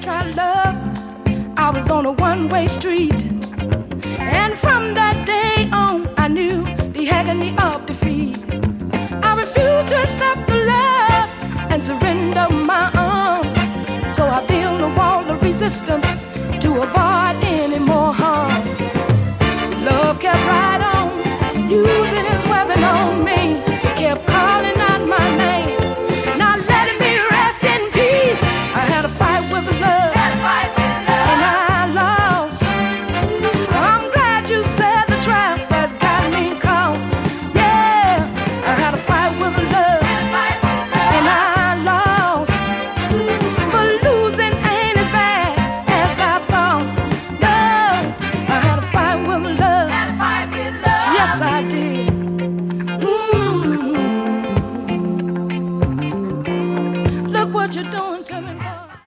tried love, I was on a one-way street. And from that day on, I knew the agony of defeat. I refused to accept